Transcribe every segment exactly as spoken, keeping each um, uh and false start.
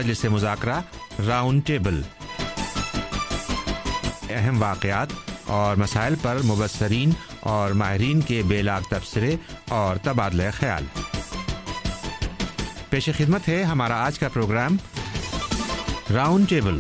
मजलिस मुज़ाकरा round table, अहम वाक़यात और मसाइल पर मुबस्सरीन और माहिरीन के बेलाग तबसरे और तबादला ख्याल। पेश खिदमत है हमारा आज का प्रोग्राम राउंड टेबल।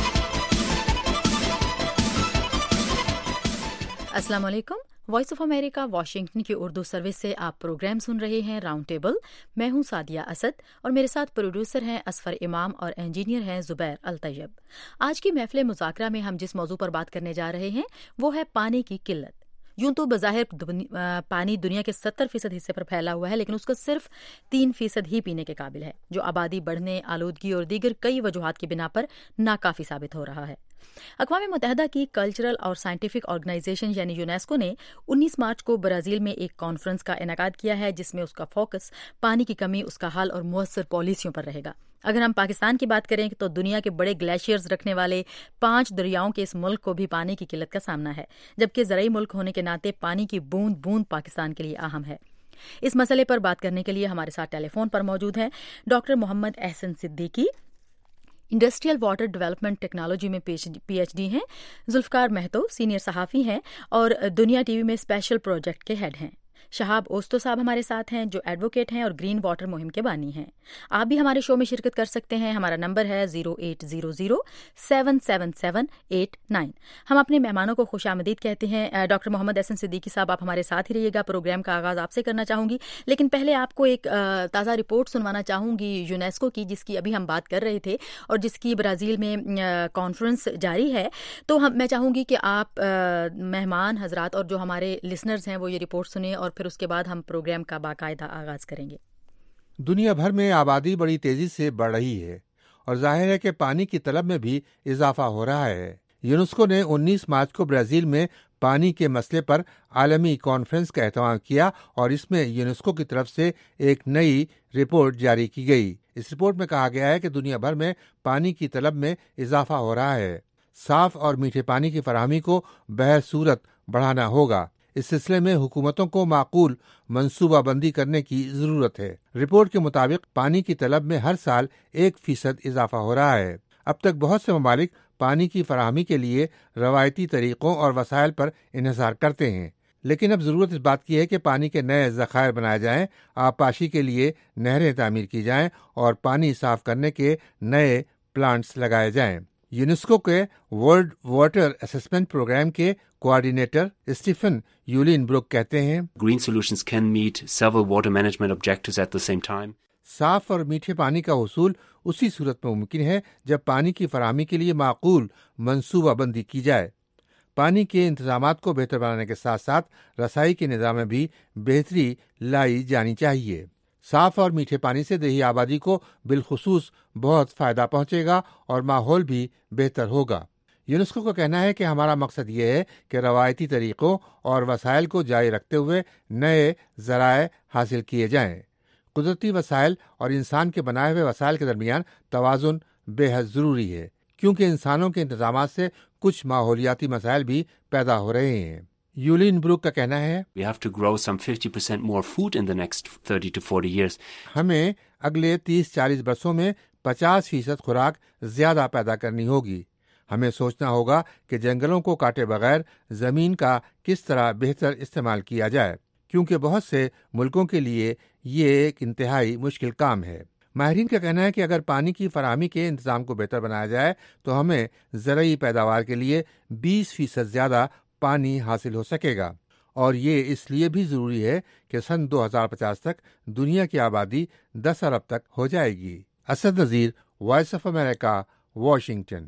अस्सलाम वालेकुम। वॉइस ऑफ अमेरिका वाशिंगटन की उर्दू सर्विस से आप प्रोग्राम सुन रहे हैं राउंड टेबल। मैं हूं सादिया असद और मेरे साथ प्रोड्यूसर हैं असफर इमाम और इंजीनियर हैं जुबैर अल तैयब। आज की महफिल मुज़ाकरा में हम जिस मौजू पर बात करने जा रहे हैं वो है पानी की किल्लत। यूं तो बज़ाहिर दुनि, पानी दुनिया के सत्तर फीसद हिस्से पर फैला हुआ है, लेकिन उसका सिर्फ तीन फीसद ही पीने के काबिल है, जो आबादी बढ़ने, आलूदगी और दीगर कई वजूहात की बिना पर नाकाफी साबित हो रहा है। अक़वाम मुत्तहिदा की कल्चरल और साइंटिफिक ऑर्गेनाइजेशन यानी यूनेस्को ने उन्नीस मार्च को ब्राज़ील में एक कॉन्फ्रेंस का इनेकाद किया है, जिसमें उसका फोकस पानी की कमी, उसका हल और मुअस्सर पॉलिसियों पर रहेगा। अगर हम पाकिस्तान की बात करें तो दुनिया के बड़े ग्लेशियर्स रखने वाले पांच दरियाओं के इस मुल्क को भी पानी की किल्लत का सामना है, जबकि ज़राई मुल्क होने के नाते पानी की बूंद बूंद पाकिस्तान के लिए अहम है। इस मसले पर बात करने के लिए हमारे साथ टेलीफोन पर मौजूद हैं doctor Mohammad Ahsan Siddiqui, industrial water development technology में पीएचडी हैं, जुल्फकार महतो सीनियर सहाफ़ी हैं और दुनिया टीवी में स्पेशल प्रोजेक्ट के हेड हैं। शहाब ओस्तो साहब हमारे साथ हैं जो एडवोकेट हैं और ग्रीन वाटर मुहिम के बानी हैं। आप भी हमारे शो में शिरकत कर सकते हैं। हमारा नंबर है zero eight zero zero seven seven seven eight nine. हम अपने मेहमानों को खुश आमदीद कहते हैं। डॉक्टर मोहम्मद अहसन सिद्दीकी साहब, आप हमारे साथ ही रहिएगा। प्रोग्राम का आगाज़ आपसे करना चाहूँगी, लेकिन पहले आपको एक ताज़ा रिपोर्ट सुनवाना चाहूँगी यूनेस्को की, जिसकी अभी हम बात कर रहे थे और जिसकी ब्राज़ील में कॉन्फ्रेंस जारी है। तो हम मैं चाहूँगी कि आप मेहमान हजरात और जो हमारे लिसनर्स हैं वो ये रिपोर्ट सुने और फिर उसके बाद हम प्रोग्राम का बाकायदा आगाज करेंगे। दुनिया भर में आबादी बड़ी तेजी से बढ़ रही है और जाहिर है कि पानी की तलब में भी इजाफा हो रहा है। यूनेस्को ने उन्नीस मार्च को ब्राजील में पानी के मसले पर आलमी कॉन्फ्रेंस का एहतमाम किया और इसमें यूनेस्को की तरफ से एक नई रिपोर्ट जारी की गई। इस रिपोर्ट में कहा गया है कि दुनिया भर में पानी की तलब में इजाफा हो रहा है। साफ और मीठे पानी की फराहमी को बहसूरत बढ़ाना होगा। इस सिलसिले में हुकूमतों को माकूल मंसूबाबंदी करने की जरूरत है। रिपोर्ट के मुताबिक पानी की तलब में हर साल एक फीसद इजाफा हो रहा है। अब तक बहुत से ममालिक पानी की फराहमी के लिए रवायती तरीकों और वसाइल पर इन्हिसार करते हैं, लेकिन अब जरूरत इस बात की है कि पानी के नए ज़खायर बनाए जाएं, आबपाशी के लिए नहरें तामीर की जाएं और पानी साफ करने के नए प्लांट्स लगाए जाएं। यूनेस्को के वर्ल्ड वाटर असेसमेंट प्रोग्राम के कोऑर्डिनेटर स्टीफन यूलिनब्रुक कहते हैं, Green solutions can meet several water management objectives at the same time. साफ और मीठे पानी का हुसूल उसी सूरत में मुमकिन है जब पानी की फराहमी के लिए माकूल मंसूबाबंदी की जाए। पानी के इंतजामात को बेहतर बनाने के साथ साथ रसाई के निज़ाम में भी बेहतरी लाई जानी चाहिए। साफ और मीठे पानी से देही आबादी को बिलखुसूस बहुत फायदा पहुंचेगा और माहौल भी बेहतर होगा। यूनेस्को का कहना है कि हमारा मकसद ये है कि रवायती तरीकों और वसाइल को जारी रखते हुए नए ज़राए हासिल किए जाएं। कुदरती वसाइल और इंसान के बनाए हुए वसाइल के दरमियान तवाज़ुन बेहद ज़रूरी है, क्योंकि इंसानों के इंतजामात से कुछ माहौलियाती मसाइल भी पैदा हो रहे हैं। यूलिनब्रुक का कहना है, We have to grow some fifty percent more food in the next thirty to forty years. हमें अगले तीस चालीस वर्षों में पचास फीसद खुराक ज्यादा पैदा करनी होगी। हमें सोचना होगा कि जंगलों को काटे बगैर जमीन का किस तरह बेहतर इस्तेमाल किया जाए, क्योंकि बहुत से मुल्कों के लिए ये एक इंतहाई मुश्किल काम है। माहिरीन का कहना है कि अगर पानी की फराहमी के इंतजाम को बेहतर बनाया जाए तो हमें ज़राई पैदावार के लिए बीस फीसद ज्यादा पानी हासिल हो सकेगा, और ये इसलिए भी जरूरी है कि सन दो हज़ार पचास तक दुनिया की आबादी दस अरब तक हो जाएगी। Asad Nazir, voice of America, Washington.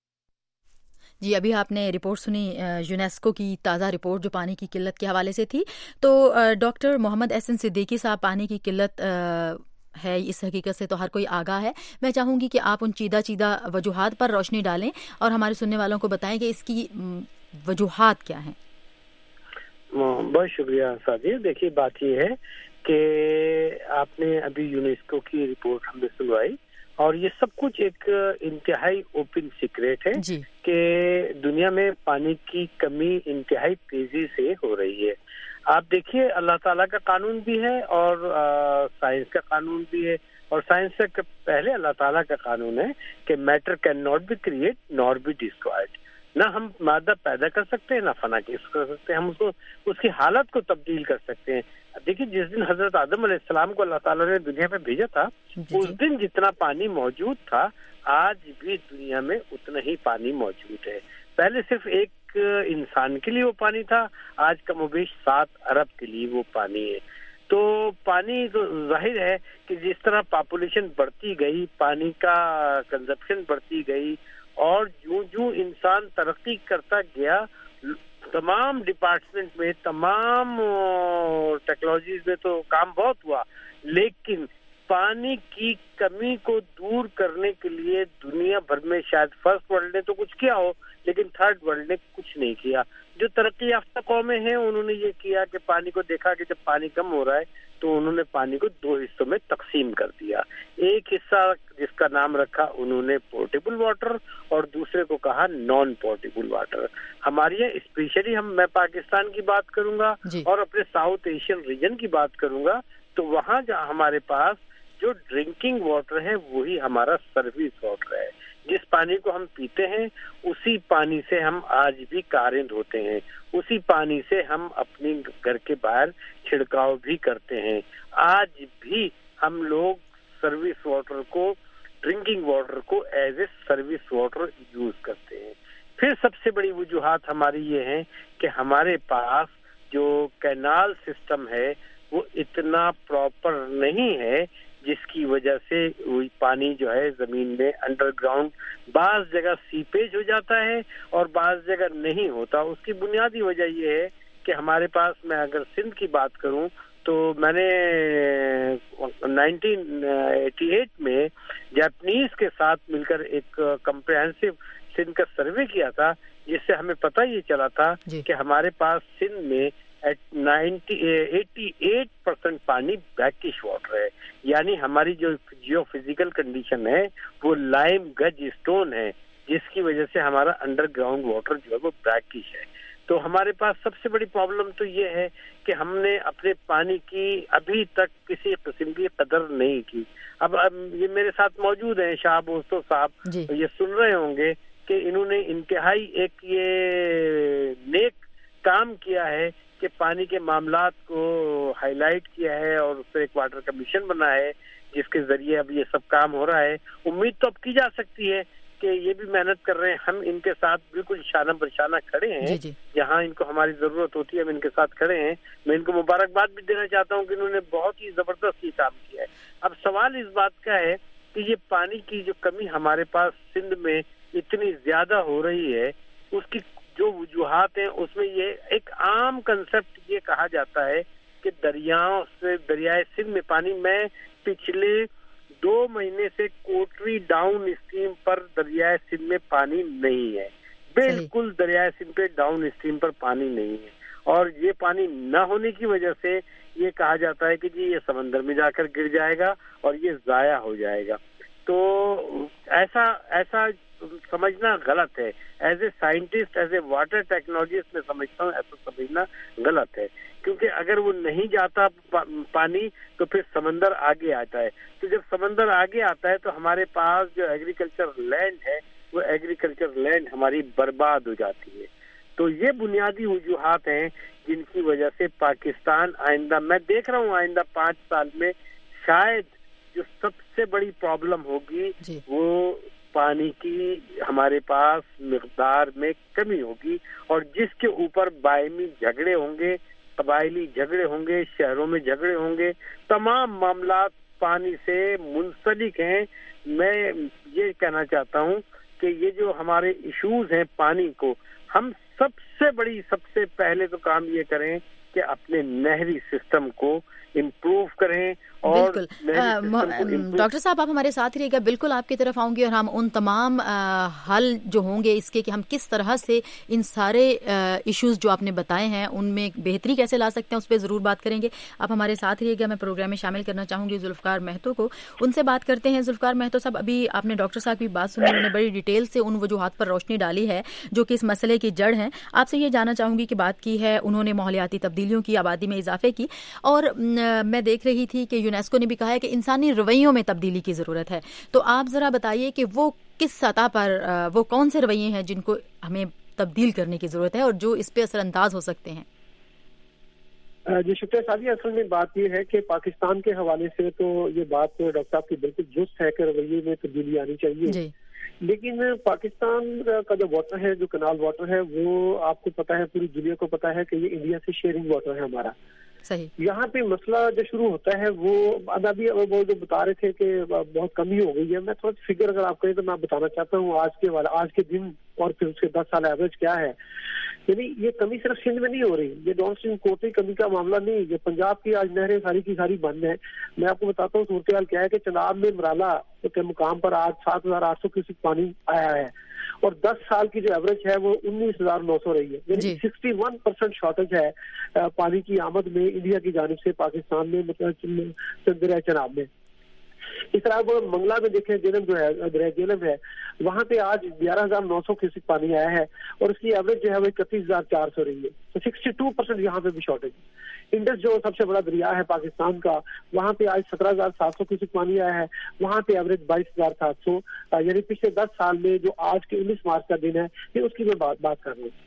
जी, अभी आपने रिपोर्ट सुनी यूनेस्को की ताज़ा रिपोर्ट जो पानी की किल्लत के हवाले से थी। तो डॉक्टर मोहम्मद अहसन सिद्दीकी साहब, पानी की किल्लत है इस हकीकत से तो हर कोई आगाह है। मैं चाहूँगी कि आप उन चीदा चीदा वजूहात पर रोशनी डालें और हमारे सुनने वालों को बताएं कि इसकी वजूहात क्या हैं। बहुत शुक्रिया सादिया। देखिए, बात ये है कि आपने अभी यूनेस्को की रिपोर्ट हमने सुनवाई और ये सब कुछ एक इंतहाई ओपन सीक्रेट है कि दुनिया में पानी की कमी इंतहाई तेजी से हो रही है। आप देखिए, अल्लाह ताला का कानून भी है और साइंस का कानून भी है, اور سائنس سے پہلے اللہ تعالیٰ کا قانون ہے کہ matter can not be create nor be destroyed. نہ ہم مادہ پیدا کر سکتے ہیں نہ فنا کر سکتے ہیں, ہم اس کو اس کی حالت کو تبدیل کر سکتے ہیں. دیکھیے جس دن حضرت آدم علیہ السلام کو اللہ تعالیٰ نے دنیا میں بھیجا تھا اس دن جتنا پانی موجود تھا آج بھی دنیا میں اتنا ہی پانی موجود ہے. پہلے صرف ایک انسان کے لیے وہ پانی تھا, آج کم و بیش سات ارب کے لیے وہ پانی ہے. تو پانی تو ظاہر ہے کہ جس طرح پاپولیشن بڑھتی گئی, پانی کا کنزپشن بڑھتی گئی, اور جو جو انسان ترقی کرتا گیا تمام ڈپارٹمنٹ میں, تمام ٹیکنالوجیز میں تو کام بہت ہوا, لیکن پانی کی کمی کو دور کرنے کے لیے دنیا بھر میں شاید فرسٹ ورلڈ نے تو کچھ کیا ہو لیکن تھرڈ ورلڈ نے کچھ نہیں کیا. جو ترقی یافتہ قومیں ہیں انہوں نے یہ کیا کہ پانی کو دیکھا کہ جب پانی کم ہو رہا ہے تو انہوں نے پانی کو دو حصوں میں تقسیم کر دیا. ایک حصہ جس کا نام رکھا انہوں نے پورٹیبل واٹر اور دوسرے کو کہا نان پورٹیبل واٹر. ہمارے یہاں اسپیشلی ہم میں پاکستان کی بات کروں گا جی. اور اپنے ساؤتھ ایشین ریجن کی بات کروں گا تو وہاں جہاں ہمارے پاس جو ڈرنکنگ واٹر ہے وہی ہمارا سروس واٹر ہے. جس پانی کو ہم پیتے ہیں اسی پانی سے ہم آج بھی کاریں دھوتے ہیں, اسی پانی سے ہم اپنے گھر کے باہر چھڑکاؤ بھی کرتے ہیں. آج بھی ہم لوگ سروس واٹر کو, ڈرنکنگ واٹر کو as a service water use کرتے ہیں. پھر سب سے بڑی وجوہات ہماری یہ ہیں کہ ہمارے پاس جو کینال سسٹم ہے وہ اتنا پراپر نہیں ہے, جس کی وجہ سے وہی پانی جو ہے زمین میں انڈر گراؤنڈ بعض جگہ سیپیج ہو جاتا ہے اور بعض جگہ نہیں ہوتا. اس کی بنیادی وجہ یہ ہے کہ ہمارے پاس, میں اگر سندھ کی بات کروں تو میں نے نائنٹین ایٹی ایٹ میں جاپنیز کے ساتھ مل کر ایک کمپریہنسو سندھ کا سروے کیا تھا, جس سے ہمیں پتہ یہ چلا تھا جی. کہ ہمارے پاس سندھ میں ایٹی ایٹ پرسینٹ پانی بیکش واٹر ہے. یعنی ہماری جو جیو فزیکل کنڈیشن ہے وہ لائم گج اسٹون ہے, جس کی وجہ سے ہمارا انڈر گراؤنڈ واٹر جو ہے وہ بیکش ہے. تو ہمارے پاس سب سے بڑی پرابلم تو یہ ہے کہ ہم نے اپنے پانی کی ابھی تک کسی قسم کی قدر نہیں کی. اب اب یہ میرے ساتھ موجود ہیں شاہ بوستو صاحب جی. یہ سن رہے ہوں گے کہ انہوں نے انتہائی ایک یہ نیک کام کیا ہے کہ پانی کے معاملات کو ہائی لائٹ کیا ہے اور اس پہ ایک واٹر کمیشن بنا ہے جس کے ذریعے اب یہ سب کام ہو رہا ہے. امید تو اب کی جا سکتی ہے کہ یہ بھی محنت کر رہے ہیں, ہم ان کے ساتھ بالکل شانہ برشانہ کھڑے ہیں جی جی. جہاں ان کو ہماری ضرورت ہوتی ہے ہم ان کے ساتھ کھڑے ہیں. میں ان کو مبارکباد بھی دینا چاہتا ہوں کہ انہوں نے بہت ہی زبردست یہ کام کیا ہے. اب سوال اس بات کا ہے کہ یہ پانی کی جو کمی ہمارے پاس سندھ میں اتنی زیادہ ہو رہی ہے, اس کی جو وجوہات ہیں اس میں یہ ایک عام کنسپٹ یہ کہا جاتا ہے کہ دریاؤں سے, دریائے سندھ میں پانی, میں پچھلے دو مہینے سے کوٹری ڈاؤن اسٹریم پر دریائے سندھ میں پانی نہیں ہے, بالکل دریائے سندھ پہ ڈاؤن اسٹریم پر پانی نہیں ہے. اور یہ پانی نہ ہونے کی وجہ سے یہ کہا جاتا ہے کہ جی یہ سمندر میں جا کر گر جائے گا اور یہ ضائع ہو جائے گا. تو ایسا ایسا سمجھنا غلط ہے. As a scientist, as a water technologist میں سمجھتا ہوں ایسا سمجھنا غلط ہے, کیونکہ اگر وہ نہیں جاتا پانی تو پھر سمندر آگے آتا ہے. تو جب سمندر آگے آتا ہے تو ہمارے پاس جو ایگریکلچر لینڈ ہے وہ ایگریکلچر لینڈ ہماری برباد ہو جاتی ہے. تو یہ بنیادی وجوہات ہیں جن کی وجہ سے پاکستان آئندہ, میں دیکھ رہا ہوں آئندہ پانچ سال میں شاید جو سب سے بڑی پرابلم ہوگی جی. وہ پانی کی ہمارے پاس مقدار میں کمی ہوگی, اور جس کے اوپر باہمی جھگڑے ہوں گے, قبائلی جھگڑے ہوں گے, شہروں میں جھگڑے ہوں گے, تمام معاملات پانی سے منسلک ہیں. میں یہ کہنا چاہتا ہوں کہ یہ جو ہمارے ایشوز ہیں پانی کو, ہم سب سے بڑی سب سے پہلے تو کام یہ کریں کہ اپنے نہری سسٹم کو امپروو کریں. اور بالکل ڈاکٹر صاحب آپ ہمارے ساتھ رہیے گا, بالکل آپ کی طرف آؤں گی اور ہم ان تمام حل جو ہوں گے اس کے کہ ہم کس طرح سے ان سارے ایشوز جو آپ نے بتائے ہیں ان میں بہتری کیسے لا سکتے ہیں اس پہ ضرور بات کریں گے. آپ ہمارے ساتھ رہیے گا. میں پروگرام میں شامل کرنا چاہوں گی ذوالفقار مہتو کو, ان سے بات کرتے ہیں. ذوالفقار مہتو صاحب, ابھی آپ نے ڈاکٹر صاحب کی بات سنی, انہوں نے بڑی ڈیٹیل سے ان وجوہات پر روشنی ڈالی ہے جو کہ اس مسئلے کی جڑ ہیں. آپ سے یہ جاننا چاہوں گی کہ بات کی ہے انہوں نے ماحولیاتی تبدیلی تبدیلیوں کی, آبادی میں اضافے کی, اور میں دیکھ رہی تھی کہ یونیسکو نے بھی کہا ہے کہ انسانی رویوں میں تبدیلی کی ضرورت ہے. تو آپ ذرا بتائیے کہ وہ کس سطح پر, وہ کون سے رویے ہیں جن کو ہمیں تبدیل کرنے کی ضرورت ہے اور جو اس پہ اثر انداز ہو سکتے ہیں؟ جی شکریہ سعدیہ. اصل میں بات یہ ہے کہ پاکستان کے حوالے سے تو یہ بات ڈاکٹر صاحب کی بالکل درست ہے کہ رویے میں تبدیلی آنی چاہیے جی. لیکن پاکستان کا جو واٹر ہے, جو کنال واٹر ہے, وہ آپ کو پتا ہے, پوری دنیا کو پتا ہے کہ یہ انڈیا سے شیئرنگ واٹر ہے ہمارا. صحیح. یہاں پہ مسئلہ جو شروع ہوتا ہے وہ ابھی وہ جو بتا رہے تھے کہ بہت کمی ہو گئی ہے. میں تھوڑا فگر اگر آپ کہیں تو میں بتانا چاہتا ہوں آج کے والا آج کے دن اور پھر اس کے دس سال ایوریج کیا ہے. یعنی یہ کمی صرف سندھ میں نہیں ہو رہی, یہ ڈاؤن اسٹریم کوٹی کمی کا معاملہ نہیں, یہ پنجاب کی آج نہریں ساری کی ساری بند ہیں. میں آپ کو بتاتا ہوں صورتحال کیا ہے کہ چناب میں مرالا کے مقام پر آج سات ہزار آٹھ سو کیوسک پانی آیا ہے اور دس سال کی جو ایوریج ہے وہ انیس ہزار نو سو رہی ہے. یعنی سکسٹی ون پرسینٹ شارٹیج ہے پانی کی آمد میں انڈیا کی جانب سے پاکستان میں, مطلب دریا چناب میں. اس طرح وہ منگلا میں دیکھیں, جیلم جو ہے دریا جیلم ہے, وہاں پہ آج گیارہ ہزار نو سو کیوسک پانی آیا ہے اور اس کی ایوریج جو ہے وہ اکتیس ہزار چار سو رہی ہے. تو سکسٹی ٹو پرسینٹ یہاں پہ بھی شارٹیج. انڈس جو سب سے بڑا دریا ہے پاکستان کا, وہاں پہ آج سترہ ہزار سات سو کیوسک پانی آیا ہے, وہاں پہ ایوریج بائیس ہزار سات سو. یعنی پچھلے دس سال میں جو آج کے انیس مارچ کا دن ہے یہ اس کی میں بات بات کر رہا ہوں.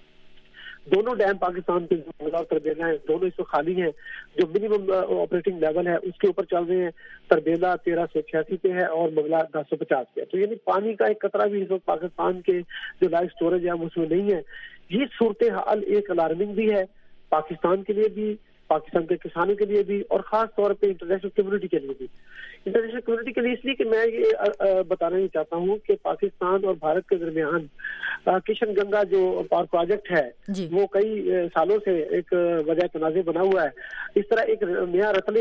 دونوں ڈیم پاکستان کے تربیلا ہیں, دونوں اس وقت خالی ہیں. جو منیمم آپریٹنگ لیول ہے اس کے اوپر چل رہے ہیں. تربیلا تیرہ سو چھیاسی پہ ہے اور منگلا دس سو پچاس پہ ہے. تو یعنی پانی کا ایک قطرہ بھی اس وقت پاکستان کے جو لائف اسٹوریج ہے اس میں نہیں ہے. یہ صورتحال ایک الارمنگ بھی ہے پاکستان کے لیے بھی, پاکستان کے کسانوں کے لیے بھی, اور خاص طور پہ انٹرنیشنل کمیونٹی کے لیے بھی. انٹرنیشنل کمیونٹی کے لیے اس لیے کہ میں یہ بتانا ہی چاہتا ہوں کہ پاکستان اور بھارت کے درمیان کشن گنگا جو پاور پروجیکٹ ہے جی. وہ کئی سالوں سے ایک وجہ تنازع بنا ہوا ہے. اس طرح ایک نیا رتلے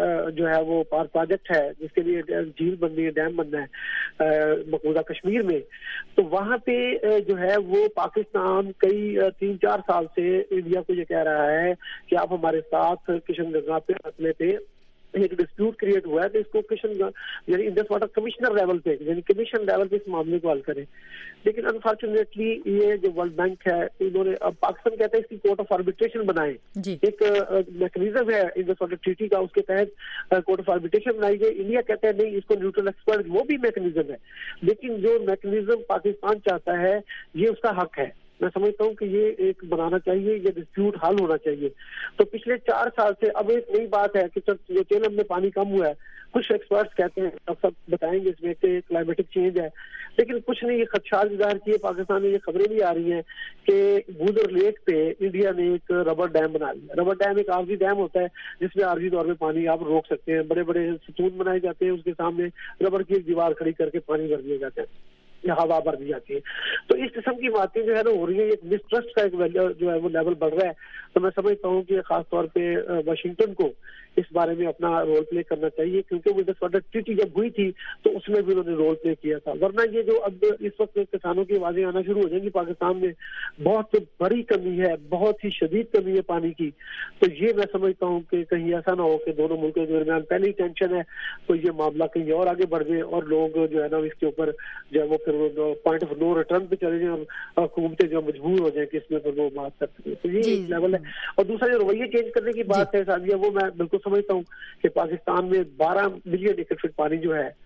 جو ہے وہ پاور پروجیکٹ ہے جس کے لیے جھیل بننی ہے, ڈیم بننا ہے مقبوضہ کشمیر میں. تو وہاں پہ جو ہے وہ پاکستان کئی تین چار سال سے انڈیا کو یہ کہہ رہا ہے کہ آپ ہمارے ساتھ کشن گنگا پہ رتلے پہ ایک ڈسپیوٹ کریٹ ہوا ہے کہ اس کو کشن یعنی انڈس واٹر کمشنر لیول پہ یعنی کمیشن لیول پہ اس معاملے کو حل کریں. لیکن انفارچونیٹلی یہ جو ورلڈ بینک ہے انہوں نے, اب پاکستان کہتا ہے اس کی کورٹ آف آربیٹریشن بنائے. ایک میکنیزم ہے انڈس واٹر ٹریٹی کا, اس کے تحت کورٹ آف آربیٹریشن بنائی گئی. انڈیا کہتا ہے نہیں اس کو نیوٹرل ایکسپرٹ, وہ بھی میکنیزم ہے. لیکن جو میکنیزم پاکستان چاہتا ہے یہ اس کا حق ہے. میں سمجھتا ہوں کہ یہ ایک بنانا چاہیے, یہ ڈسپیوٹ حل ہونا چاہیے. تو پچھلے چار سال سے اب ایک نئی بات ہے کہ جو چیلم میں پانی کم ہوا ہے, کچھ ایکسپرٹس کہتے ہیں, اب سب بتائیں گے اس میں کہ کلائمیٹک چینج ہے, لیکن کچھ نے یہ خدشات ظاہر کیے. پاکستان میں یہ خبریں بھی آ رہی ہیں کہ بودر لیک پہ انڈیا نے ایک ربر ڈیم بنا لیا. ربر ڈیم ایک عارضی ڈیم ہوتا ہے جس میں عارضی طور پہ پانی آپ روک سکتے ہیں. بڑے بڑے ستون بنائے جاتے ہیں, اس کے سامنے ربر کی ایک دیوار کھڑی کر کے پانی بھر دیا جاتا ہے, ہوا بھر دی جاتی ہے. تو اس قسم کی باتیں جو ہے نا ہو رہی ہیں, ایک مسٹرسٹ کا ایک جو ہے وہ لیول بڑھ رہا ہے. تو میں سمجھتا ہوں کہ خاص طور پہ واشنگٹن کو اس بارے میں اپنا رول پلے کرنا چاہیے, کیونکہ وہ انڈس واٹر ٹریٹی جب ہوئی تھی تو اس میں بھی انہوں نے رول پلے کیا تھا. ورنہ یہ جو اب اس وقت کسانوں کی آوازیں آنا شروع ہو جائیں گی پاکستان میں, بہت بڑی کمی ہے, بہت ہی شدید کمی ہے پانی کی. تو یہ میں سمجھتا ہوں کہ کہیں ایسا نہ ہو کہ دونوں ملکوں کے درمیان پہلے ہی ٹینشن ہے تو یہ معاملہ کہیں اور آگے بڑھ جائے اور لوگ جو ہے نا اس کے اوپر جو ہے وہ پھر پوائنٹ آف نو ریٹرن پہ چلے جائیں اور حکومتیں جو مجبور ہو جائیں کہ اس میں پھر وہ بات کر سکیں. تو یہ ایک لیول ہے. اور دوسرا جو رویے چینج کرنے کی بات ہے سادیہ, وہ میں بالکل سمجھتا ہوں کہ پاکستان میں بارہ ملین ایکڑ فٹ پانی جو ہے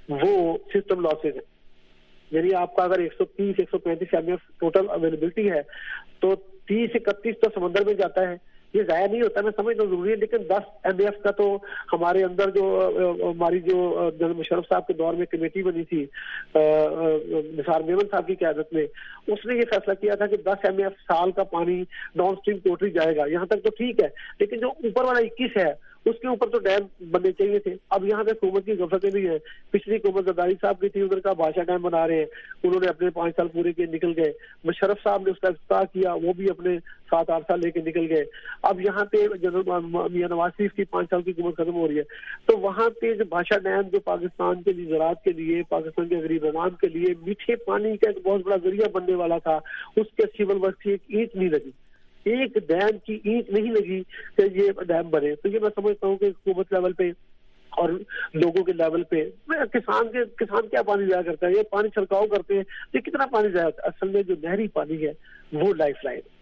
وہ سسٹم لاسز ہے. یعنی آپ کا اگر ایک سو تیس ایک سو پینتیس ایم ایف ٹوٹل اویلیبلٹی ہے تو تیس اکتیس تو سمندر میں جاتا ہے. یہ ضائع نہیں ہوتا, میں سمجھتا ہوں ضروری ہے, لیکن دس ایم ایف کا تو ہمارے اندر جو ہماری جو جنرل مشرف صاحب کے دور میں کمیٹی بنی تھی نثار میمن صاحب کی قیادت میں, اس نے یہ فیصلہ کیا تھا کہ دس ایم ایف سال کا پانی ڈاؤن اسٹریم کوٹری جائے گا. یہاں تک تو ٹھیک ہے, لیکن جو اوپر والا اکیس ہے اس کے اوپر تو ڈیم بننے چاہیے تھے. اب یہاں پہ حکومت کی غفلتیں بھی ہیں. پچھلی حکومت زرداری صاحب کی تھی, ادھر کا بادشاہ ڈیم بنا رہے ہیں, انہوں نے اپنے پانچ سال پورے کیے نکل گئے. مشرف صاحب نے اس کا افتتاح کیا, وہ بھی اپنے سات آٹھ سال لے کے نکل گئے. اب یہاں پہ جنرل میاں نواز شریف کی پانچ سال کی حکومت ختم ہو رہی ہے. تو وہاں پہ جو بادشاہ ڈیم جو پاکستان کے لیے زراعت کے لیے, پاکستان کے غریب عوام کے لیے میٹھے پانی کا ایک بہت بڑا ذریعہ بننے والا تھا, اس کے سیول ورک کی ایک اینٹ نہیں لگی, ایک ڈیم کی اینٹ نہیں لگی کہ یہ ڈیم بنے. تو یہ میں سمجھتا ہوں کہ حکومت لیول پہ اور لوگوں کے لیول پہ کسان کے کسان کیا پانی ضائع کرتا ہے, یہ پانی چھڑکاؤ کرتے ہیں, یہ کتنا پانی ضائع ہوتا ہے. اصل میں جو نہری پانی ہے وہ لائف لائن,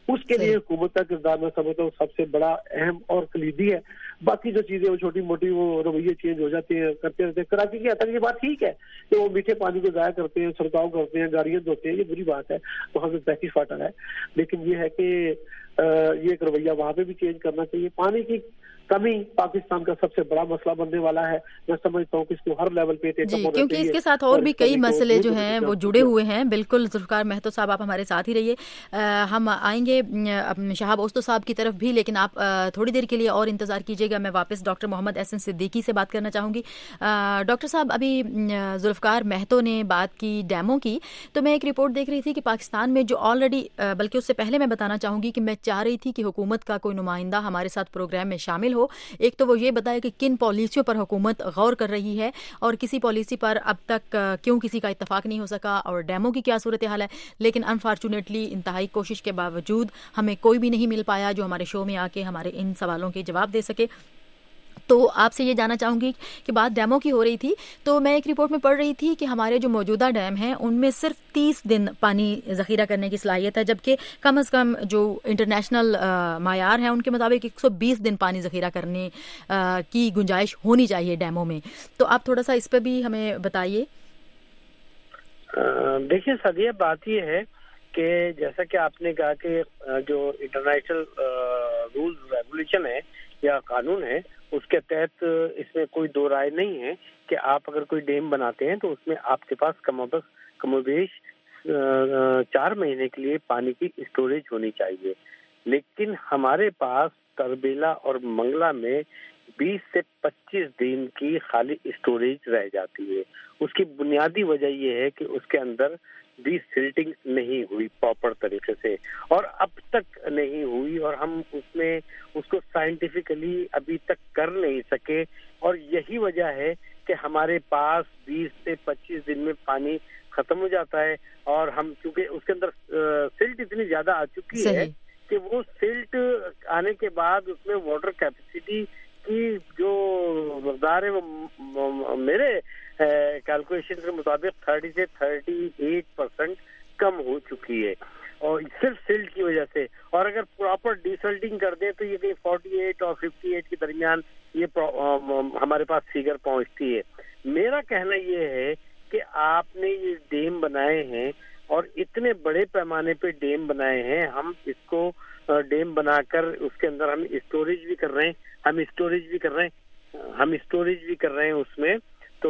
اس کے لیے حکومت کا کردار میں سمجھتا ہوں سب سے بڑا اہم اور کلیدی ہے. باقی جو چیزیں وہ چھوٹی موٹی وہ رویے چینج ہو جاتے ہیں کرتے رہتے ہیں. کراچی کی حد تک یہ بات ٹھیک ہے کہ وہ میٹھے پانی کو ضائع کرتے ہیں, چھڑکاؤ کرتے ہیں, گاڑیاں دھوتے ہیں, یہ بری بات ہے, وہاں پہ پیکج واٹر ہے. لیکن یہ ہے کہ یہ ایک رویہ وہاں پہ بھی چینج کرنا چاہیے. پانی کی کمی پاکستان کا سب سے بڑا مسئلہ بننے والا ہے. میں سمجھتا ہوں کہ اس کو ہر لیول پہ جی, کیونکہ اس کے ساتھ اور بھی کئی مسئلے جو ہیں وہ جڑے ہوئے ہیں. بالکل ذوالفقار مہتو صاحب آپ ہمارے ساتھ ہی رہیے. ہم آئیں گے شہاب اوستو صاحب کی طرف بھی, لیکن آپ تھوڑی دیر کے لیے اور انتظار کیجیے گا. میں واپس ڈاکٹر محمد احسن صدیقی سے بات کرنا چاہوں گی. ڈاکٹر صاحب, ابھی ذوالفقار مہتو نے بات کی ڈیموں کی, تو میں ایک رپورٹ دیکھ رہی تھی کہ پاکستان میں جو آلریڈی, بلکہ اس سے پہلے میں بتانا چاہوں گی کہ میں چاہ رہی تھی کہ حکومت کا کوئی نمائندہ ہمارے ساتھ پروگرام میں شامل ہو. ایک تو وہ یہ بتائے کہ کن پالیسیوں پر حکومت غور کر رہی ہے اور کسی پالیسی پر اب تک کیوں کسی کا اتفاق نہیں ہو سکا, اور ڈیموں کی کیا صورتحال ہے. لیکن انفارچونیٹلی انتہائی کوشش کے باوجود ہمیں کوئی بھی نہیں مل پایا جو ہمارے شو میں آ کے ہمارے ان سوالوں کے جواب دے سکے. تو آپ سے یہ جاننا چاہوں گی کہ بات ڈیموں کی ہو رہی تھی, تو میں ایک رپورٹ میں پڑھ رہی تھی کہ ہمارے جو موجودہ ڈیم ہیں ان میں صرف تیس دن پانی ذخیرہ کرنے کی صلاحیت ہے, جبکہ کم از کم جو انٹرنیشنل معیار ہیں ان کے مطابق ایک سو بیس دن پانی ذخیرہ کرنے کی گنجائش ہونی چاہیے ڈیموں میں. تو آپ تھوڑا سا اس پہ بھی ہمیں بتائیے. دیکھیے سعدیہ, بات یہ ہے کہ جیسا کہ آپ نے کہا کہ جو انٹرنیشنل رولز ریگولیشن ہے یا قانون ہے اس کے تحت اس میں کوئی دو رائے نہیں ہے کہ آپ اگر کوئی ڈیم بناتے ہیں تو اس میں آپ کے پاس کم و بیش کم و بیش چار مہینے کے لیے پانی کی اسٹوریج ہونی چاہیے. لیکن ہمارے پاس تربیلا اور منگلا میں بیس سے پچیس دن کی خالی اسٹوریج رہ جاتی ہے. اس کی بنیادی وجہ یہ ہے کہ اس کے اندر بھی سلٹنگ نہیں ہوئی پراپر طریقے سے, اور اب تک نہیں ہوئی, اور ہم اس میں اس کو سائنٹیفکلی ابھی تک کر نہیں سکے. اور یہی وجہ ہے کہ ہمارے پاس بیس سے پچیس دن میں پانی ختم ہو جاتا ہے, اور ہم چونکہ اس کے اندر سلٹ اتنی زیادہ آ چکی ہے کہ وہ سلٹ آنے کے بعد اس میں واٹر کیپیسٹی کی جو مقدار ہے وہ میرے کیلکولیشن کے مطابق تھرٹی سے تھرٹی ایٹ پرسینٹ کم ہو چکی ہے, اور صرف سلٹ کی وجہ سے. اور اگر پراپر ڈیسلٹنگ کر دیں تو یہ کہ فورٹی ایٹ اور ففٹی ایٹ کے درمیان یہ ہمارے پاس فگر پہنچتی ہے. میرا کہنا یہ ہے کہ آپ نے یہ ڈیم بنائے ہیں اور اتنے بڑے پیمانے پہ ڈیم بنائے ہیں, ہم اس کو ڈیم بنا کر اس کے اندر ہم اسٹوریج بھی کر رہے ہیں ہم اسٹوریج بھی کر رہے ہیں ہم اسٹوریج بھی کر رہے ہیں اس میں. تو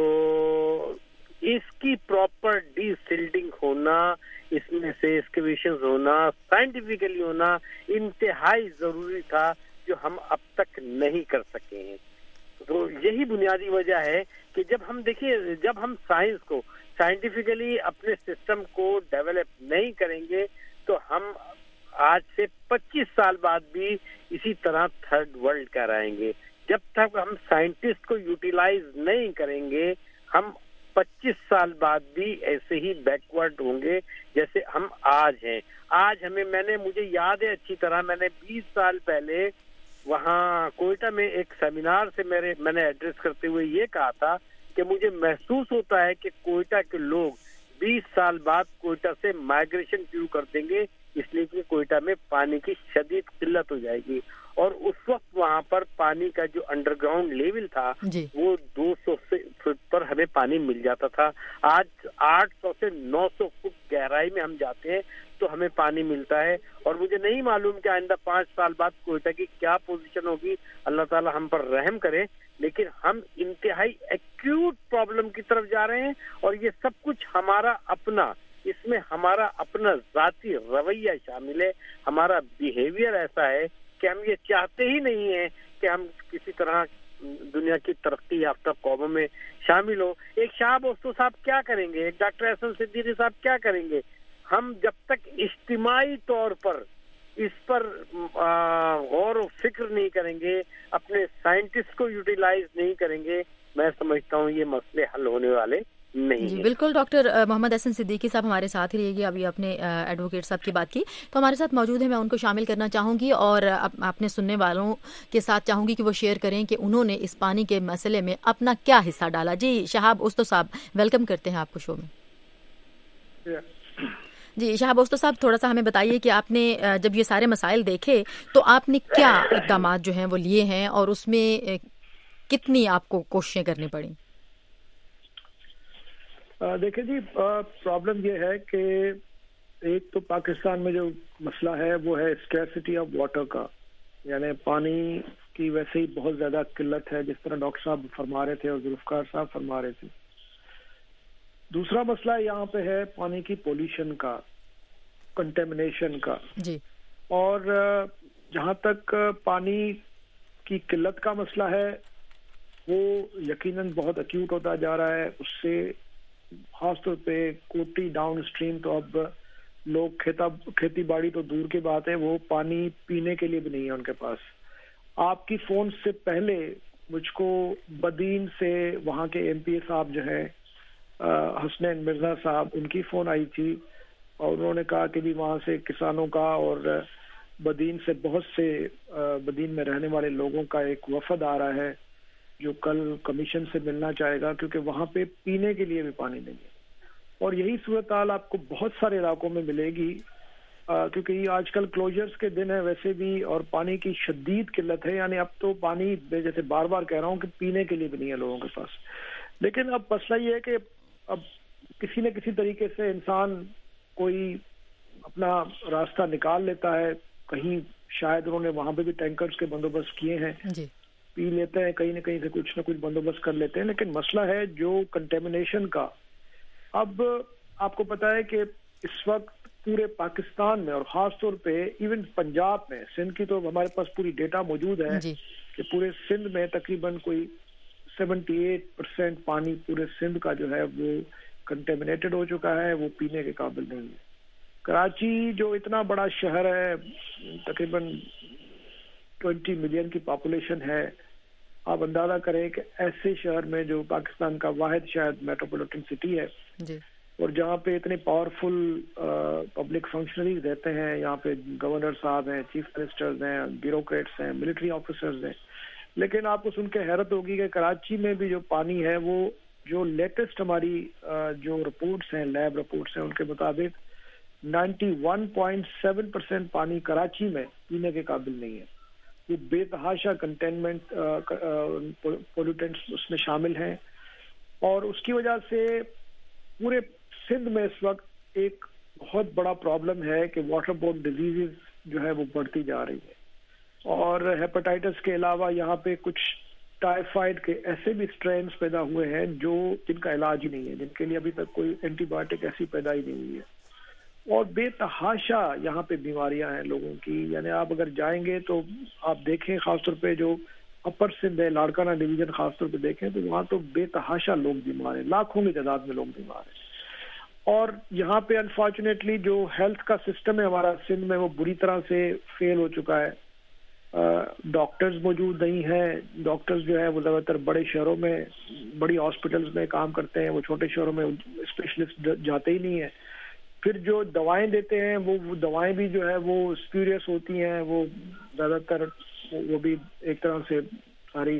اس کی پراپر ڈی سلٹنگ ہونا, اس میں سے ایکسکیویشنز ہونا, سائنٹیفکلی ہونا انتہائی ضروری تھا, جو ہم اب تک نہیں کر سکے ہیں. تو یہی بنیادی وجہ ہے کہ جب ہم دیکھیے جب ہم سائنس کو سائنٹیفکلی اپنے سسٹم کو ڈیولپ نہیں کریں گے تو ہم آج سے پچیس سال بعد بھی اسی طرح تھرڈ ورلڈ کہلائیں گے. جب تک ہم سائنٹسٹ کو یوٹیلائز نہیں کریں گے ہم پچیس سال بعد بھی ایسے ہی بیکورڈ ہوں گے جیسے ہم آج ہیں. آج ہمیں میں نے مجھے یاد ہے اچھی طرح, میں نے بیس سال پہلے وہاں کوئٹہ میں ایک سیمینار سے میرے میں نے ایڈریس کرتے ہوئے یہ کہا تھا کہ مجھے محسوس ہوتا ہے کہ کوئٹہ کے لوگ بیس سال بعد کوئٹہ سے مائگریشن شروع کر دیں گے, اس لیے کہ کوئٹہ میں پانی کی شدید قلت ہو جائے گی. اور اس وقت وہاں پر پانی کا جو انڈر گراؤنڈ لیول تھا جی. وہ دو سو فٹ پر ہمیں پانی مل جاتا تھا. آج آٹھ سو سے نو سو فٹ گہرائی میں ہم جاتے ہیں تو ہمیں پانی ملتا ہے. اور مجھے نہیں معلوم کہ آئندہ پانچ سال بعد کوئٹہ کی کیا پوزیشن ہوگی, اللہ تعالی ہم پر رحم کرے. لیکن ہم انتہائی ایکیوٹ پرابلم کی طرف جا رہے ہیں, اور یہ سب کچھ ہمارا اپنا, اس میں ہمارا اپنا ذاتی رویہ شامل ہے, ہمارا بیہیویئر ایسا ہے کہ ہم یہ چاہتے ہی نہیں ہیں کہ ہم کسی طرح دنیا کی ترقی یافتہ قوموں میں شامل ہو. ایک شہاب اوستو صاحب کیا کریں گے, ایک ڈاکٹر احسن صدیقی صاحب کیا کریں گے؟ ہم جب تک اجتماعی طور پر اس پر غور و فکر نہیں کریں گے, اپنے سائنٹسٹ کو یوٹیلائز نہیں کریں گے, میں سمجھتا ہوں یہ مسئلے حل ہونے والے نہیں. جی بالکل. ڈاکٹر محمد احسن صدیقی صاحب ہمارے ساتھ ہی رہے گی. ابھی آپ نے ایڈوکیٹ صاحب کی بات کی تو ہمارے ساتھ موجود ہیں, میں ان کو شامل کرنا چاہوں گی اور اپنے سننے والوں کے ساتھ چاہوں گی کہ وہ شیئر کریں کہ انہوں نے اس پانی کے مسئلے میں اپنا کیا حصہ ڈالا. جی شہاب اوستو صاحب, ویلکم کرتے ہیں آپ کو شو میں. جی شہاب اوستو صاحب، تھوڑا سا ہمیں بتائیے کہ آپ نے جب یہ سارے مسائل دیکھے تو آپ نے کیا اقدامات جو ہیں وہ لیے ہیں اور اس میں کتنی آپ کو کوششیں کرنی پڑیں؟ دیکھیں جی، پرابلم یہ ہے کہ ایک تو پاکستان میں جو مسئلہ ہے وہ ہے اسکیرسٹی آف واٹر کا، یعنی پانی کی ویسے ہی بہت زیادہ قلت ہے، جس طرح ڈاکٹر صاحب فرما رہے تھے اور ذوالفقار صاحب فرما رہے تھے۔ دوسرا مسئلہ یہاں پہ ہے پانی کی پولوشن کا، کنٹیمنیشن کا جی، اور جہاں تک پانی کی قلت کا مسئلہ ہے وہ یقیناً بہت ایکیوٹ ہوتا جا رہا ہے۔ اس سے خاص طور پہ کوٹی ڈاؤن اسٹریم تو اب لوگ کھیتا کھیتی باڑی تو دور کی بات ہے، وہ پانی پینے کے لیے بھی نہیں ہے ان کے پاس۔ آپ کی فون سے پہلے مجھ کو بدین سے وہاں کے ایم پی اے صاحب جو ہیں حسنین مرزا صاحب، ان کی فون آئی تھی اور انہوں نے کہا کہ بھی وہاں سے کسانوں کا اور بدین سے بہت سے بدین میں رہنے والے لوگوں کا ایک وفد آ رہا ہے جو کل کمیشن سے ملنا چاہے گا، کیونکہ وہاں پہ پینے کے لیے بھی پانی نہیں ہے۔ اور یہی صورتحال آپ کو بہت سارے علاقوں میں ملے گی، کیونکہ یہ آج کل کلوجرز کے دن ہے ویسے بھی، اور پانی کی شدید قلت ہے، یعنی اب تو پانی جیسے بار بار کہہ رہا ہوں کہ پینے کے لیے بھی نہیں ہے لوگوں کے پاس۔ لیکن اب مسئلہ یہ ہے کہ اب کسی نہ کسی طریقے سے انسان کوئی اپنا راستہ نکال لیتا ہے، کہیں شاید انہوں نے وہاں پہ بھی ٹینکرز کے بندوبست کیے ہیں، جی، پی لیتے ہیں، کہیں نہ کہیں سے کچھ نہ کچھ بندوبست کر لیتے ہیں۔ لیکن مسئلہ ہے جو کنٹیمنیشن کا۔ اب آپ کو پتا ہے کہ اس وقت پورے پاکستان میں اور خاص طور پہ ایون پنجاب میں، سندھ کی تو ہمارے پاس پوری ڈیٹا موجود ہے جی، کہ پورے سندھ میں تقریباً کوئی سیونٹی ایٹ پرسینٹ پانی پورے سندھ کا جو ہے وہ کنٹیمنیٹڈ ہو چکا ہے، وہ پینے کے قابل نہیں ہے۔ کراچی جو اتنا بڑا شہر ہے، تقریباً ٹوینٹی ملین کی پاپولیشن ہے، آپ اندازہ کریں کہ ایسے شہر میں جو پاکستان کا واحد شاید میٹروپولیٹن سٹی ہے، جی، اور جہاں پہ اتنے پاورفل پبلک فنکشنریز رہتے ہیں، یہاں پہ گورنر صاحب ہیں، چیف منسٹرز ہیں، بیوروکریٹس ہیں، ملٹری آفیسرز ہیں، لیکن آپ کو سن کے حیرت ہوگی کہ کراچی میں بھی جو پانی ہے وہ جو لیٹسٹ ہماری جو رپورٹس ہیں، لیب رپورٹس ہیں، ان کے مطابق ninety one point seven percent پانی کراچی میں پینے کے قابل نہیں ہے۔ وہ بے تحاشا کنٹینمنٹ پولوٹنٹس اس میں شامل ہیں، اور اس کی وجہ سے پورے سندھ میں اس وقت ایک بہت بڑا پرابلم ہے کہ واٹر بورن ڈیزیزز جو ہے وہ بڑھتی جا رہی ہے، اور ہیپاٹائٹس کے علاوہ یہاں پہ کچھ ٹائیفائڈ کے ایسے بھی اسٹرینس پیدا ہوئے ہیں جو جن کا علاج ہی نہیں ہے، جن کے لیے ابھی تک کوئی اینٹی بایوٹک ایسی پیدا ہی نہیں ہوئی ہے، اور بے تحاشا یہاں پہ بیماریاں ہیں لوگوں کی۔ یعنی آپ اگر جائیں گے تو آپ دیکھیں، خاص طور پہ جو اپر سندھ ہے، لاڑکانہ ڈویژن خاص طور پہ دیکھیں تو وہاں تو بے تحاشا لوگ بیمار ہیں، لاکھوں کی تعداد میں لوگ بیمار ہیں۔ اور یہاں پہ انفارچونیٹلی جو ہیلتھ کا سسٹم ہے ہمارا سندھ میں وہ بری طرح سے فیل ہو چکا ہے۔ ڈاکٹرز موجود نہیں ہیں، ڈاکٹرز جو ہے وہ زیادہ تر بڑے شہروں میں بڑی ہاسپٹلز میں کام کرتے ہیں، وہ چھوٹے شہروں میں اسپیشلسٹ جاتے ہی نہیں ہیں۔ پھر جو دوائیں دیتے ہیں وہ وہ دوائیں بھی جو ہے وہ اسپیوریس ہوتی ہیں، وہ زیادہ تر وہ بھی ایک طرح سے ساری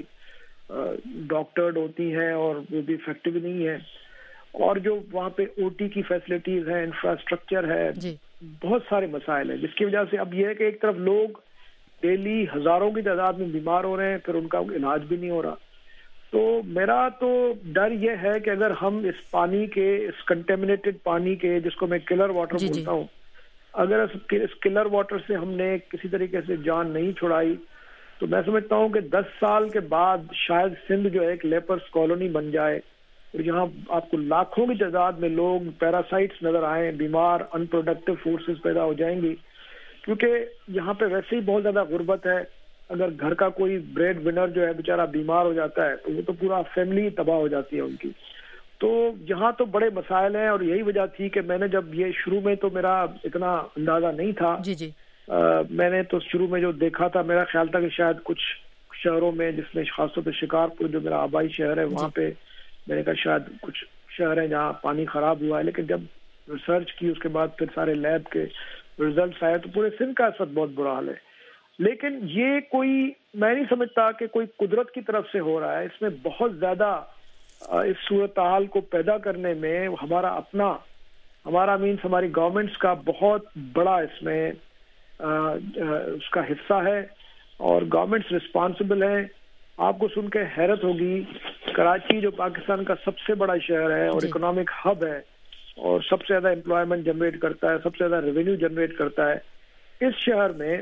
ڈاکٹرڈ ہوتی ہیں اور وہ بھی افیکٹو نہیں ہے۔ اور جو وہاں پہ او ٹی کی فیسلٹیز ہیں، انفراسٹرکچر ہے، جی، بہت سارے مسائل ہیں، جس کی وجہ سے اب یہ ہے کہ ایک طرف لوگ ڈیلی ہزاروں کی تعداد میں بیمار ہو رہے ہیں، پھر ان کا علاج بھی نہیں ہو رہا۔ تو میرا تو ڈر یہ ہے کہ اگر ہم اس پانی کے، اس کنٹیمنیٹڈ پانی کے، جس کو میں کلر واٹر جی، بولتا ہوں، اگر اس کلر واٹر سے ہم نے کسی طریقے سے جان نہیں چھڑائی تو میں سمجھتا ہوں کہ دس سال کے بعد شاید سندھ جو ہے ایک لیپرس کالونی بن جائے، اور یہاں آپ کو لاکھوں کی تعداد میں لوگ پیراسائٹس نظر آئیں، بیمار، ان پروڈکٹیو فورسز پیدا ہو جائیں گی، کیونکہ یہاں پہ ویسے ہی بہت زیادہ غربت ہے۔ اگر گھر کا کوئی بریڈ ونر جو ہے بیچارہ بیمار ہو جاتا ہے تو وہ تو پورا فیملی تباہ ہو جاتی ہے ان کی۔ تو یہاں تو بڑے مسائل ہیں، اور یہی وجہ تھی کہ میں نے جب یہ شروع میں تو میرا اتنا اندازہ نہیں تھا، جی، جی، میں نے تو شروع میں جو دیکھا تھا میرا خیال تھا کہ شاید کچھ شہروں میں، جس میں خاص طور پہ شکارپور جو میرا آبائی شہر ہے وہاں پہ میں نے کہا شاید کچھ شہر ہیں جہاں پانی خراب ہوا ہے، لیکن جب ریسرچ کی اس کے بعد پھر سارے لیب کے ریزلٹس آئے تو پورے سندھ کا اس وقت بہت برا حال ہے۔ لیکن یہ کوئی، میں نہیں سمجھتا کہ کوئی قدرت کی طرف سے ہو رہا ہے، اس میں بہت زیادہ اس صورتحال کو پیدا کرنے میں ہمارا اپنا ہمارا مینس ہماری گورنمنٹس کا بہت بڑا اس میں آ, آ, اس کا حصہ ہے اور گورنمنٹس رسپانسبل ہے. آپ کو سن کے حیرت ہوگی کراچی جو پاکستان کا سب سے بڑا شہر ہے اور اکنامک ہب ہے اور سب سے زیادہ امپلائمنٹ جنریٹ کرتا ہے, سب سے زیادہ ریونیو جنریٹ کرتا ہے, اس شہر میں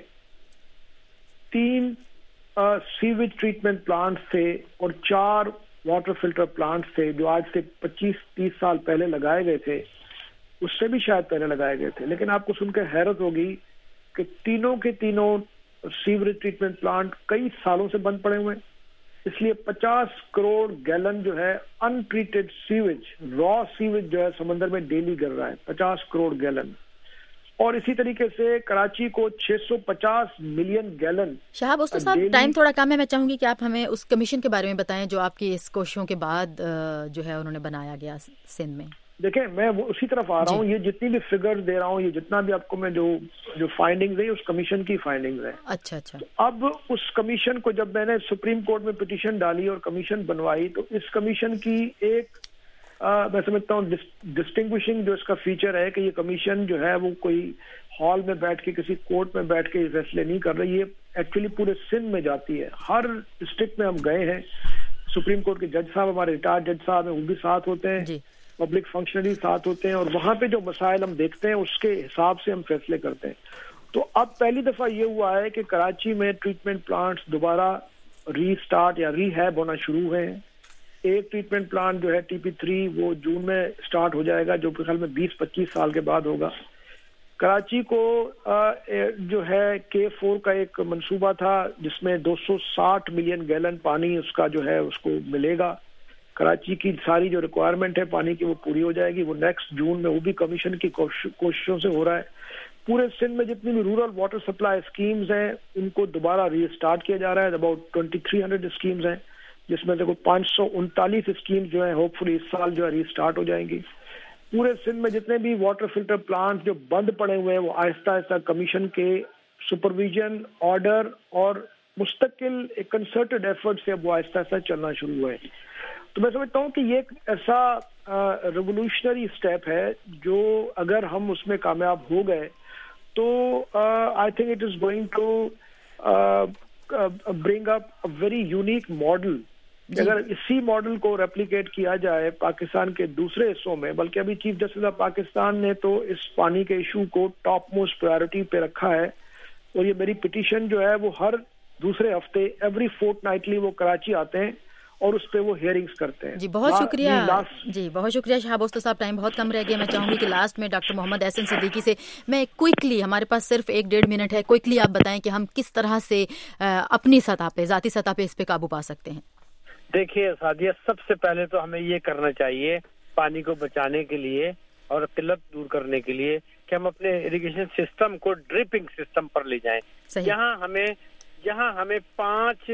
تین سیویج ٹریٹمنٹ پلانٹس تھے اور چار واٹر فلٹر پلانٹس تھے جو آج سے پچیس تیس سال پہلے لگائے گئے تھے, اس سے بھی شاید پہلے لگائے گئے تھے. لیکن آپ کو سن کے حیرت ہوگی کہ تینوں کے تینوں سیوریج ٹریٹمنٹ پلانٹ کئی سالوں سے بند پڑے ہوئے ہیں. اس لیے پچاس کروڑ گیلن جو ہے untreated sewage, raw sewage جو ہے سمندر میں ڈیلی گر رہا ہے, پچاس کروڑ گیلن. اور اسی طریقے سے کراچی کو چھ سو پچاس ملین گیلن. شہاب استاد صاحب ٹائم تھوڑا کم ہے, میں چاہوں گی کہ آپ ہمیں اس کمیشن کے بارے میں بتائیں جو آپ کی اس کوششوں کے بعد جو ہے انہوں نے بنایا گیا سندھ میں. دیکھیں میں اسی طرف آ رہا ہوں, یہ جتنی بھی فگر دے رہا ہوں, یہ جتنا بھی آپ کو میں جو جو فائنڈنگز ہیں اس کمیشن کی فائنڈنگز ہیں. اچھا اچھا اب اس کمیشن کو جب میں نے سپریم کورٹ میں پٹیشن ڈالی اور کمیشن بنوائی تو اس کمیشن کی ایک آ, میں سمجھتا ہوں ڈسٹنگوشنگ جو اس کا فیچر ہے کہ یہ کمیشن جو ہے وہ کوئی ہال میں بیٹھ کے کسی کورٹ میں بیٹھ کے فیصلے نہیں کر رہی, یہ ایکچولی پورے سندھ میں جاتی ہے. ہر ڈسٹرکٹ میں ہم گئے ہیں, سپریم کورٹ کے جج صاحب ہمارے ریٹائرڈ جج صاحب ہیں وہ بھی ساتھ ہوتے ہیں, پبلک فنکشنری ساتھ ہوتے ہیں, اور وہاں پہ جو مسائل ہم دیکھتے ہیں اس کے حساب سے ہم فیصلے کرتے ہیں. تو اب پہلی دفعہ یہ ہوا ہے کہ کراچی میں ٹریٹمنٹ پلانٹس دوبارہ ری سٹارٹ یا ری ہیب ہونا شروع ہوئے ہیں. ایک ٹریٹمنٹ پلانٹ جو ہے ٹی پی تھری وہ جون میں سٹارٹ ہو جائے گا, جو کہ خیال میں بیس پچیس سال کے بعد ہوگا. کراچی کو جو ہے کے فور کا ایک منصوبہ تھا جس میں دو سو ساٹھ ملین گیلن پانی اس کا جو ہے اس کو ملے گا. کراچی کی ساری جو ریکوائرمنٹ ہے پانی کی وہ پوری ہو جائے گی. وہ نیکسٹ جون میں وہ بھی کمیشن کی کوششوں سے ہو رہا ہے. پورے سندھ میں جتنی بھی رورل واٹر سپلائی اسکیمز ہیں ان کو دوبارہ ری اسٹارٹ کیا جا رہا ہے. About twenty three hundred schemes ہیں جس میں سے کوئی پانچ سو انتالیس اسکیمز جو ہیں ہوپ فلی اس سال جو ہے ری اسٹارٹ ہو جائیں گی. پورے سندھ میں جتنے بھی واٹر فلٹر پلانٹ جو بند پڑے ہوئے ہیں وہ آہستہ آہستہ کمیشن کے سپرویژن آرڈر اور مستقل ایک کنسرٹڈ ایفرٹ سے اب وہ آہستہ آہستہ چلنا شروع ہوئے. تو میں سمجھتا ہوں کہ یہ ایک ایسا ریولیوشنری اسٹیپ ہے جو اگر ہم اس میں کامیاب ہو گئے تو I think it is going to bring up a very unique model. اگر اسی ماڈل کو ریپلیکیٹ کیا جائے پاکستان کے دوسرے حصوں میں, بلکہ ابھی چیف جسٹس آف پاکستان نے تو اس پانی کے ایشو کو ٹاپ موسٹ پرائرٹی پہ رکھا ہے, اور یہ میری پٹیشن جو ہے وہ ہر دوسرے ہفتے ایوری فورٹ نائٹلی وہ کراچی آتے ہیں اور اس پہ وہ ہیئرنگز کرتے ہیں. جی بہت شکریہ. جی بہت شکریہ شہاب استاد صاحب, ٹائم بہت کم رہ گیا. میں چاہوں گی کہ لاسٹ میں ڈاکٹر محمد احسن صدیقی سے میں کوئکلی, ہمارے پاس صرف ایک ڈیڑھ منٹ ہے, کوئکلی آپ بتائیں کہ ہم کس طرح سے اپنی سطح پہ, ذاتی سطح پہ اس پہ قابو پا سکتے ہیں. دیکھیے سعدیہ, سب سے پہلے تو ہمیں یہ کرنا چاہیے پانی کو بچانے کے لیے اور قلت دور کرنے کے لیے کہ ہم اپنے اریگیشن سسٹم کو ڈرپنگ سسٹم پر لے جائیں. جہاں ہمیں جہاں ہمیں پانچ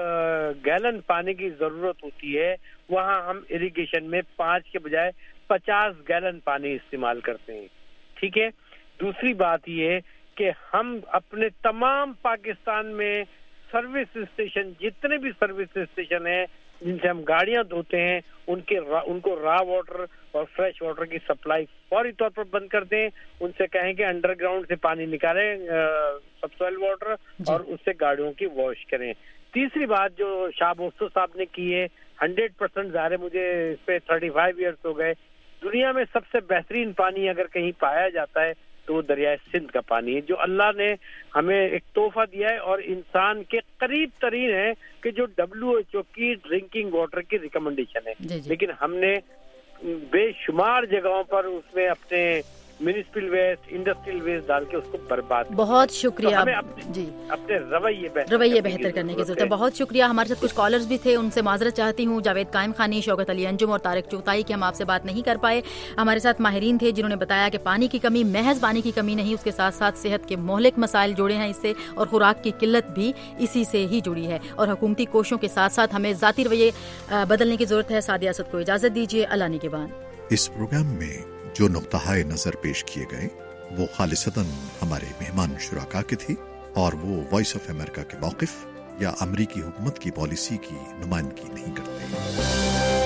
گیلن پانی کی ضرورت ہوتی ہے وہاں ہم اریگیشن میں پانچ کے بجائے پچاس گیلن پانی استعمال کرتے ہیں. ٹھیک ہے. دوسری بات یہ کہ ہم اپنے تمام پاکستان میں سروس اسٹیشن, جتنے بھی سروس اسٹیشن ہیں جن سے ہم گاڑیاں دھوتے ہیں, ان کے ان کو را واٹر اور فریش واٹر کی سپلائی فوری طور پر بند کر دیں. ان سے کہیں کہ انڈر گراؤنڈ سے پانی نکالیں سب سوائل واٹر اور اس سے گاڑیوں کی واش کریں. تیسری بات جو شاہ استاد صاحب نے کی ہے, ہنڈریڈ پرسینٹ ظاہر ہے مجھے اس پہ تھرٹی فائیو ایئرس ہو گئے, دنیا میں سب سے بہترین پانی اگر کہیں پایا جاتا ہے تو وہ دریائے سندھ کا پانی ہے جو اللہ نے ہمیں ایک تحفہ دیا ہے اور انسان کے قریب ترین ہے کہ جو ڈبلیو ایچ او کی ڈرنکنگ واٹر کی ریکمنڈیشن ہے. جی جی. لیکن ہم نے بے شمار جگہوں پر اس میں اپنے میونسپل ویسٹ, انڈسٹریل ویسٹ ڈال کے اس کو برباد. بہت شکریہ. جی اپنے رویے بہتر رویے بہتر کرنے کی ضرورت ہے. بہت شکریہ. ہمارے ساتھ کچھ کالرز بھی تھے, ان سے معذرت چاہتی ہوں. جاوید قائم خانی, شوکت علی انجم اور طارق چغتائی کے ہم آپ سے بات نہیں کر پائے. ہمارے ساتھ ماہرین تھے جنہوں نے بتایا کہ پانی کی کمی محض پانی کی کمی نہیں, اس کے ساتھ ساتھ صحت کے مہلک مسائل جڑے ہیں اس سے, اور خوراک کی قلت بھی اسی سے ہی جڑی ہے. اور حکومتی کوششوں کے ساتھ ساتھ ہمیں ذاتی رویے بدلنے کی ضرورت ہے. سعدیہ اسد کو اجازت دیجیے. اللہ نگہبان. اس پروگرام میں جو نقطۂ نظر پیش کیے گئے وہ خالصتاً ہمارے مہمان شرکاء کے تھے اور وہ وائس آف امریکہ کے موقف یا امریکی حکومت کی پالیسی کی نمائندگی نہیں کرتے.